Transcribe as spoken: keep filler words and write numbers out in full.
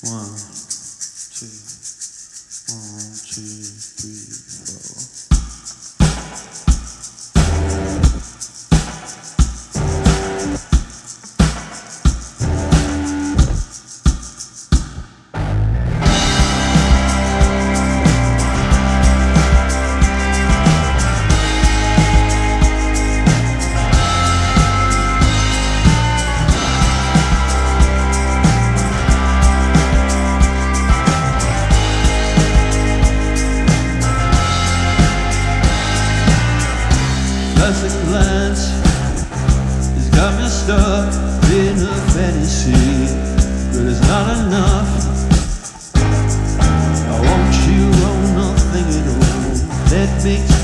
One, two, one, two, three, four. Just a glance has got me stuck in a fantasy, but it's not enough. I want you on nothing at all. That makes